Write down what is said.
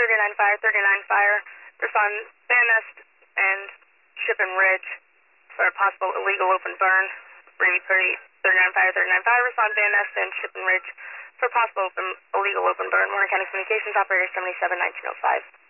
39 Fire, 39 Fire, respond Van Nest and Shippen Ridge for a possible illegal open burn. Repeat, 39 Fire, 39 Fire, respond Van Nest and Shippen Ridge for possible illegal open burn. Warner County Communications, Operator 77, 1905.